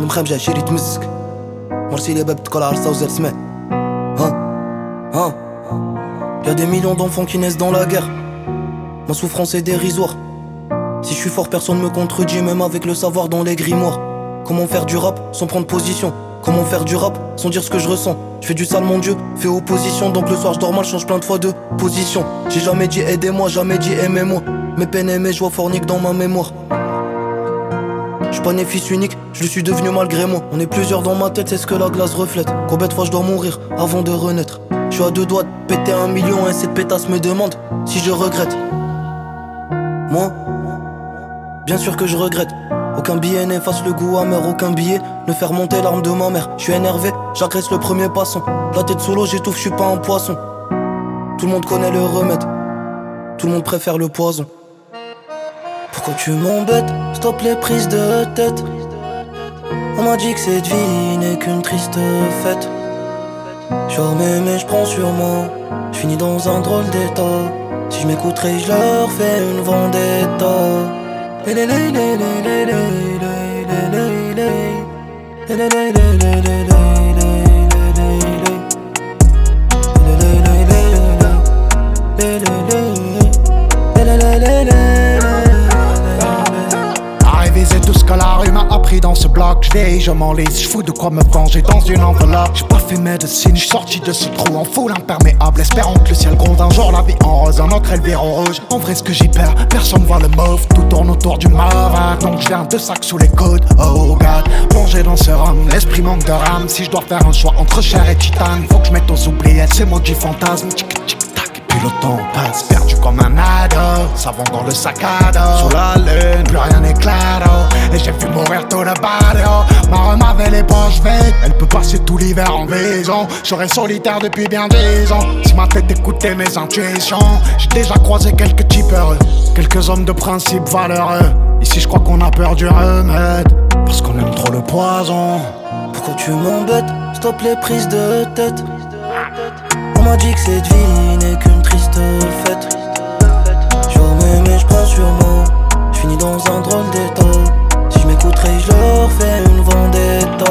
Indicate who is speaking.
Speaker 1: المخامجة عشيري تمسك مرسي لي باب تقول عرسة وزر سمع Y'a des millions d'enfants qui naissent dans la guerre. Ma souffrance est dérisoire. Si je suis fort, personne me contredit, même avec le savoir dans les grimoires. Comment faire du rap sans prendre position? Comment faire du rap sans dire ce que je ressens? Je fais du sale, mon Dieu, fais opposition. Donc le soir je dors mal, je change plein de fois de position. J'ai jamais dit aidez-moi, jamais dit aimez-moi. Mes peines et mes joies forniquent dans ma mémoire. J'suis pas né fils unique, je le suis devenu malgré moi. On est plusieurs dans ma tête, c'est ce que la glace reflète. Combien de fois je dois mourir avant de renaître? J'suis à deux doigts de péter 1 million et cette pétasse me demande si je regrette. Moi, bien sûr que je regrette. Aucun billet n'efface le goût amer, aucun billet ne fait remonter l'arme de ma mère. J'suis énervé, j'agresse le premier passant. La tête sous l'eau, j'étouffe, j'suis pas un poisson. Tout le monde connaît le remède, tout le monde préfère le poison. Pourquoi tu m'embêtes? Stop les prises de tête. On m'a dit que cette vie n'est qu'une triste fête. J'suis armé mais j'prends sur moi. J'finis dans un drôle d'état. Si j'm'écouterais j'leur fais une vendetta.
Speaker 2: C'est tout ce que la rue m'a appris dans ce bloc. J'veille, je m'enlise, j'fous de quoi me venger dans une enveloppe. J'ai pas fait médecine, j'suis sorti de ce trou en foule imperméable, espérant que le ciel gronde un jour la vie en rose, un autre elvire en rouge. En vrai ce que j'y perds, personne voit le mauve, tout tourne autour du mauve. Donc j'viens de sacs sous les coudes, oh god. Plongé dans ce rhum, l'esprit manque de rame. Si je dois faire un choix entre chair et titane, faut que je mette aux oubliettes ces mots du fantasme. Le temps passe, perdu comme un ado, savon dans le sac à dos. Sous la lune, plus rien n'est claro. Et j'ai vu mourir tout le barrio. Ma rhum avait les poches vides, elle peut passer tout l'hiver en maison. Je serais solitaire depuis bien 10 ans. Si ma tête écoutait mes intuitions, j'ai déjà croisé quelques types heureux, quelques hommes de principe valeureux. Ici je crois qu'on a peur du remède, parce qu'on aime trop le poison.
Speaker 1: Pourquoi tu m'embêtes? Stop les prises de tête. On m'a dit que cette vie n'est qu'une triste fête. J'suis armé mais j'prends sur moi. J'finis dans un drôle d'état. Si j'm'écouterais j'leur fais une vendetta.